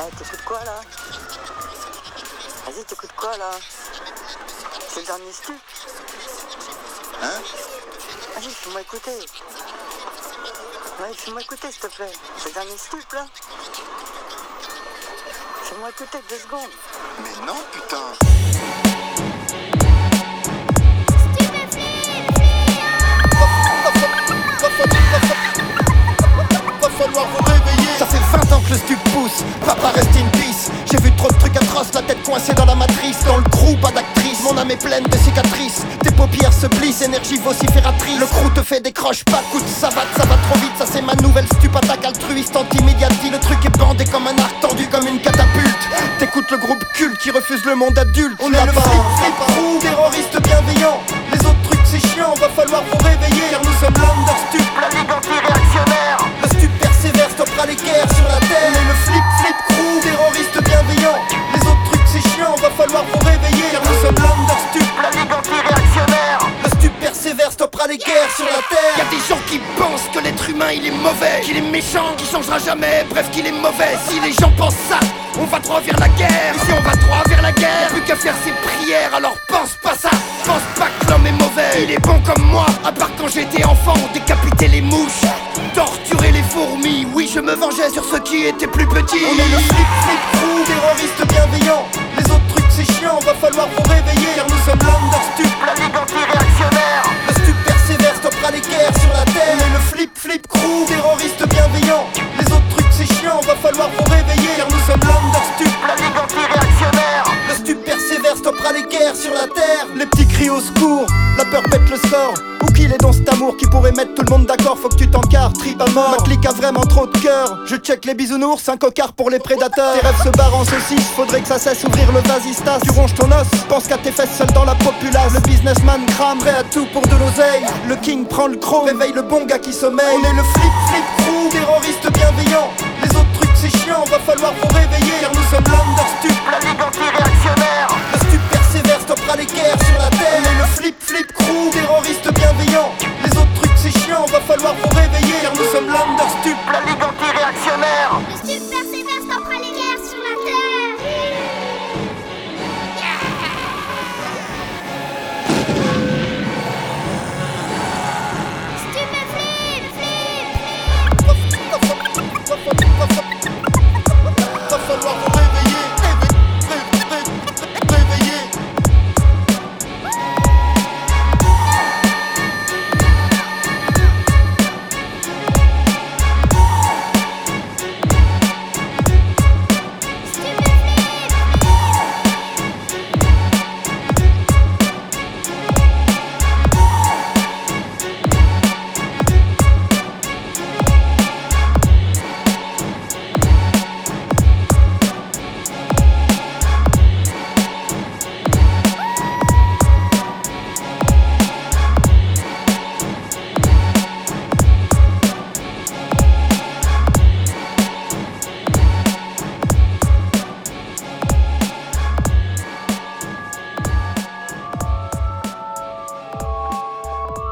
t'écoutes quoi là? Vas-y, t'écoutes quoi là? C'est le dernier stup? Hein? Vas-y, fais-moi écouter. Ouais, fais-moi écouter s'il te plaît. C'est le dernier stup là? Fais-moi écouter 2 secondes. Mais non, putain. Va falloir vous réveiller. Ça fait 20 ans que le stup pousse, papa reste in peace. J'ai vu trop de trucs atroces, la tête coincée dans la matrice. Dans le crew, pas d'actrice, mon âme est pleine de cicatrices. Tes paupières se plissent, énergie vocifératrice. Le crew te fait des croches, pas coup de savate, ça va trop vite. Ça c'est ma nouvelle stup, attaque altruiste, anti-médiatie. Le truc est bandé comme un arc, tendu comme une catapulte. T'écoutes le groupe culte qui refuse le monde adulte. On est le flip crew, terroriste bienveillant. Les autres trucs c'est chiant, va falloir vous réveiller. Car nous sommes l'understup, la ligue anti-réactionnaire. Le stup persévère, stoppera les guerres sur la terre. On est le flip crew, terroriste bienveillant. Les autres trucs c'est chiant, va falloir vous réveiller. Car nous sommes l'understup, la ligue anti-réactionnaire. Le stup persévère, stoppera les guerres sur la terre. Y'a des gens qui pensent que l'être humain il est mauvais, qu'il est méchant, qu'il changera jamais, bref qu'il est mauvais. Si les gens pensent ça, on va droit vers la guerre. Et si on va droit vers la guerre, plus qu'à faire ses prières. Alors pense pas ça, pense pas que l'homme est mauvais. Il est bon comme moi, à part quand j'étais enfant, décapiter les mouches, torturer les fourmis. Oui, je me vengeais sur ceux qui étaient plus petits. On est le flip crew, terroriste bienveillant. Les autres trucs c'est chiant, va falloir vous réveiller. Car nous sommes l'understup, la ligue anti-réactionnaire. Le stup persévère, stoppera les guerres sur la terre. On est le flip crew, terroriste bienveillant. Les autres trucs c'est chiant, va falloir vous réveiller. Car nous sommes l'understup, la ligue anti-réactionnaire. Le stup persévère, stoppera les guerres sur la terre. Les petits cris au secours, la peur pète le score. Où qu'il est dans cet amour qui pourrait mettre tout le monde d'accord. Faut que tu t'encarres, trip à mort. Ma clique a vraiment trop de cœur. Je check les bisounours, un cocard pour les prédateurs. Tes rêves se barrent en saucisse, faudrait que ça cesse ouvrir le vasistas. Tu ronges ton os, pense qu'à tes fesses seul dans la populace. Le businessman crame, prêt à tout pour de l'oseille. Le king prend le chrome, réveille le bon gars qui sommeille. On est le flip crew, terroriste bienveillant. Les autres trucs c'est chiant, va falloir